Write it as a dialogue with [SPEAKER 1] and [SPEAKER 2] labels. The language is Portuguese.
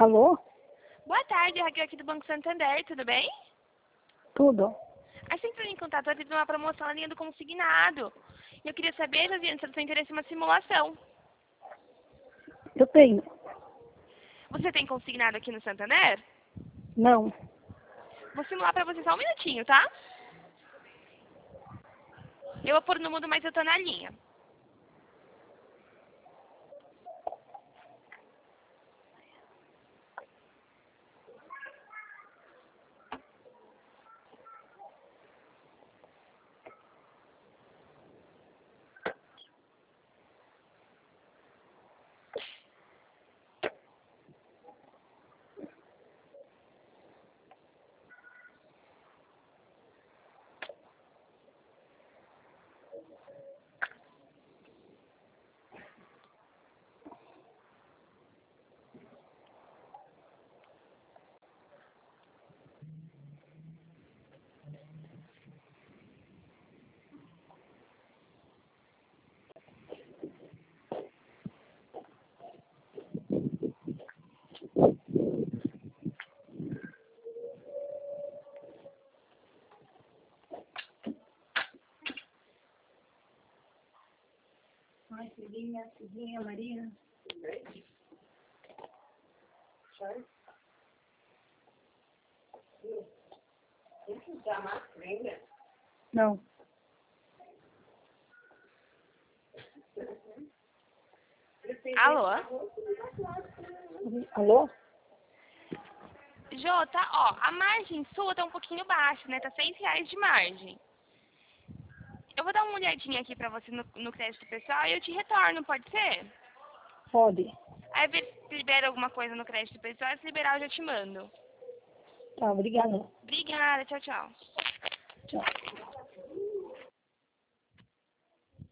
[SPEAKER 1] Alô?
[SPEAKER 2] Boa tarde, Raquel aqui do Banco Santander, tudo bem?
[SPEAKER 1] Tudo?
[SPEAKER 2] A gente entrou em contato, teve uma promoção na linha do consignado. E eu queria saber, Josiane, se você tem interesse em uma simulação.
[SPEAKER 1] Eu tenho.
[SPEAKER 2] Você tem consignado aqui no Santander?
[SPEAKER 1] Não.
[SPEAKER 2] Vou simular pra você só um minutinho, tá? Eu vou pôr no mudo, mas eu tô na linha.
[SPEAKER 1] Ai, filhinha, Maria. Não.
[SPEAKER 2] Alô?
[SPEAKER 1] Alô?
[SPEAKER 2] Jô, tá, ó, a margem sua tá um pouquinho baixa, né? Tá R$ 6 de margem. Eu vou dar uma olhadinha aqui pra você no crédito pessoal e eu te retorno, pode ser?
[SPEAKER 1] Pode.
[SPEAKER 2] Aí ver se libera alguma coisa no crédito pessoal, se liberar eu já te mando.
[SPEAKER 1] Tá, obrigada.
[SPEAKER 2] Obrigada, tchau, tchau.
[SPEAKER 1] Tchau.